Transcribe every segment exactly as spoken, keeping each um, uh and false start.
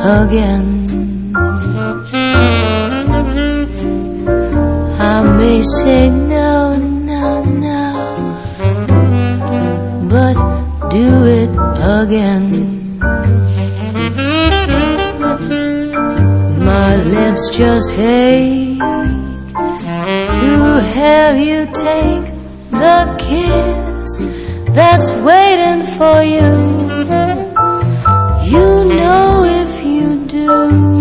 again. I may say no, no, no, but do it again. My lips just hate to have you take the kiss that's waiting for you. You know if you do,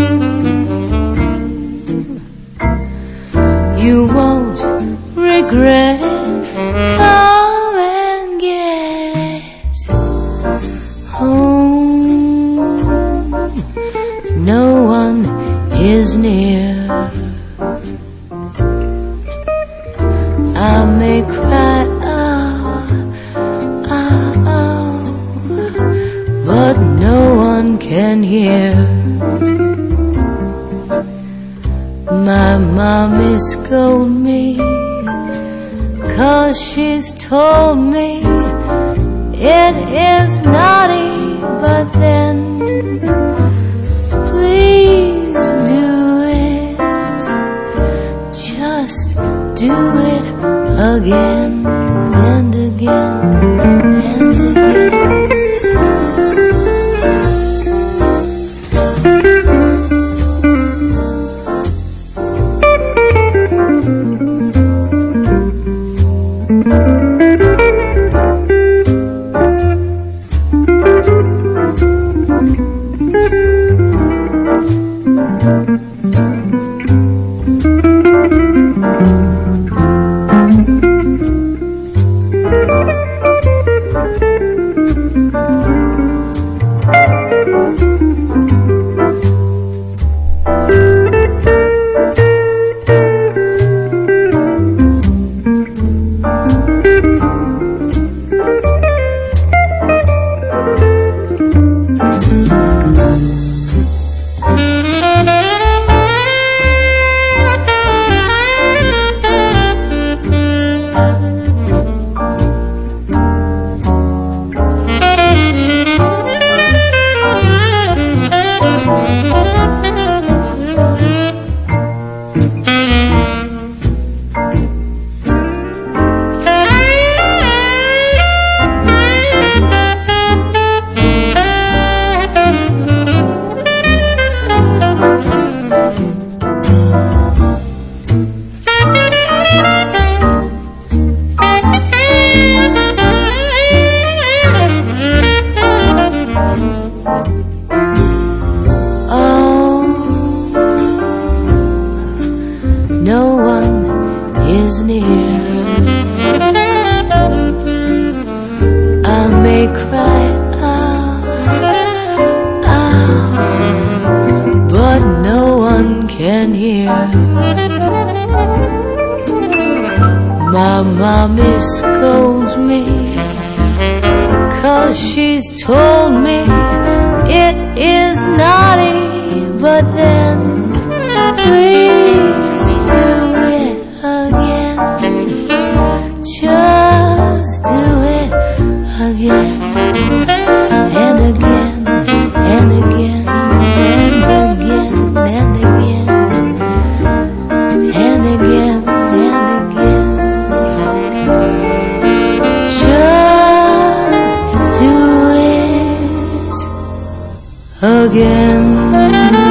you won't regret it. Come and get it home. No one is near. I may cry, oh, oh, oh, but no one can hear. My mommy scold me, 'cause she's told me it is naughty, but then please do it, just do it again and again and again. No one is near. I may cry, oh, oh, but no one can hear. My mommy scolds me, 'cause she's told me it is naughty, but then please do it again, just do it again and again and again and again and again and again and again. Just do it again.